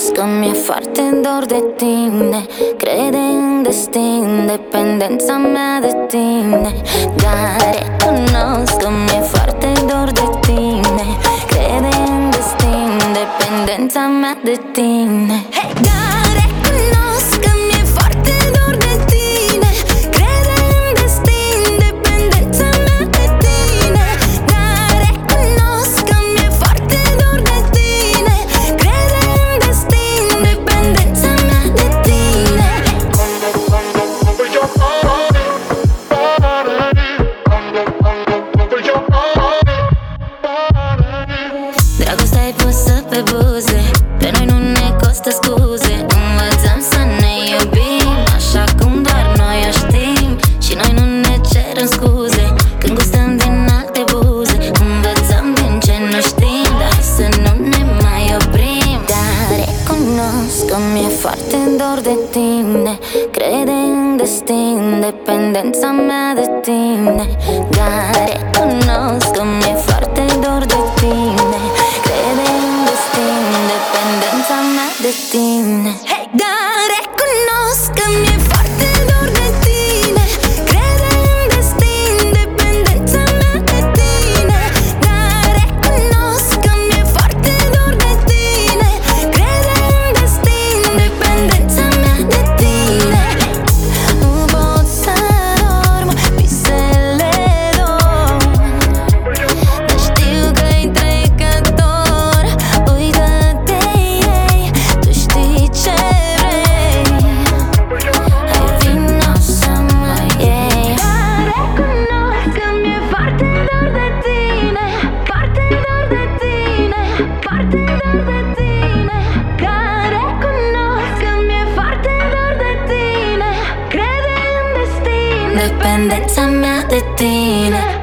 Că mi-e foarte dor de tine. Crede în destin, dependența mea de tine. Dar recunosc că mi-e foarte dor de tine. Crede în destin, dependența mea de tine. Hey! Dar recunosc că mi-e foarte dor de tine. Crede în destin, dependența mea de tine. Dar recunosc că mi-e foarte dor de tine. Crede în destin, dependența mea de tine. Dragostea e pusă pe buze, pe noi nu ne costă scuze. Învățăm să ne iubim așa cum doar noi o știm. Și noi nu ne cerem scuze când gustăm din alte buze. Învățăm din ce nu știm, dar să nu ne mai oprim. Dar recunosc că mi-e foarte dor de tine. Crede în destin, dependența mea de tine. Dar recunosc că mi-e foarte dor de tine. Crede în destin, dependența mea de tine. Hey! Dar recunosc că mi-e foarte dor de tine. Crede în destin, dependența mea de tine. Dar recunosc că mi-e foarte dor de tine. Crede în destin, dependența mea de tine. Nu pot să dorm, visele dorm, dar știu că-i trecător. Uită-te ei, tu știi ce vrei. Hai vino să mă iei. Dar recunosc că mi-e foarte dor de tine. Foarte dor de tine. Foarte dor de tine. Dar recunosc că mi-e foarte dor de tine. Crede în destin, dependența mea de tine.